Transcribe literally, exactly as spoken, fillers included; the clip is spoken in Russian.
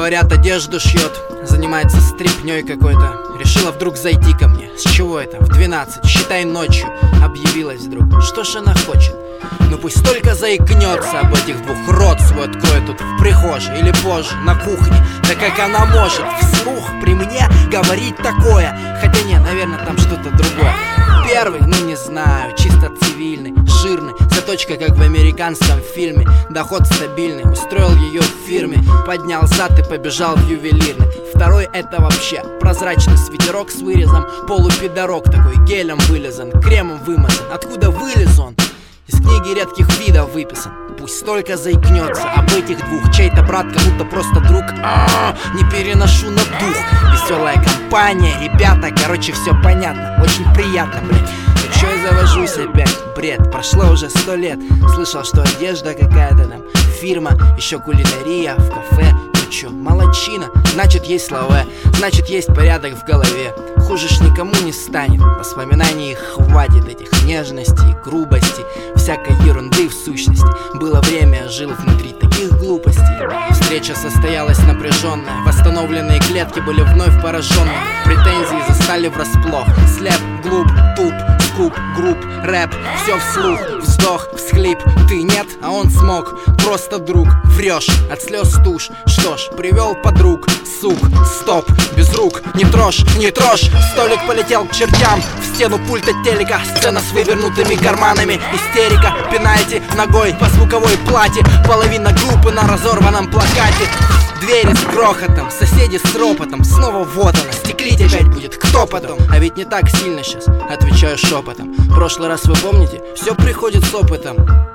Говорят, одежду шьет, занимается стрипней какой-то. Решила вдруг зайти ко мне. С чего это? В двенадцать, считай ночью. Объявилась вдруг. Что ж она хочет? Ну пусть только заикнется об этих двух, рот свой откроет тут в прихожей или позже на кухне. Да как она может вслух при мне говорить такое? Хотя нет, наверное, там что-то другое. Первый, ну не знаю, чисто цивильный, жирный, заточка как в американском фильме. Доход стабильный, устроил ее в фирме, поднял зад и побежал в ювелирный. Второй это вообще прозрачный свитерок с вырезом, полупидорок такой, гелем вылизан, кремом вымазан. Откуда вылез он? Из книги редких видов выписан. Пусть только заикнется об этих двух. Чей-то брат, кому-то просто друг. А-а-а, не переношу на дух. Веселая компания, ребята, короче, все понятно. Очень приятно, блин. Ну чё я завожусь опять? Бред, прошло уже сто лет. Слышал, что одежда какая-то там, фирма, еще кулинария в кафе. Ну чё, молодчина, значит есть слова, значит есть порядок в голове. Хуже ж никому не станет. Воспоминаний хватит, этих нежностей, грубостей, всякой ерунды в сущности. Было время, жил внутри таких глупостей. Встреча состоялась напряженная, восстановленные клетки были вновь пораженные. Претензии застали врасплох. Слеп, глуп, туп, скуп, групп, рэп, все вслух. Вздох, всхлип, ты нет, а он смог. Просто друг, врешь, от слез тушь. Что ж, привел подруг, сук, стоп, без рук, не трожь, не трожь. Столик полетел к чертям, в стену пульта телека. Сцена с вывернутыми карманами, истерика. Пинайте ногой по звуковой плате. Половина группы на разорванном плакате. Двери с грохотом, соседи с ропотом. Снова вот она, стеклить опять будет, кто потом? А ведь не так сильно сейчас, отвечаю шепотом. Прошлый раз вы помните, все приходит с опытом.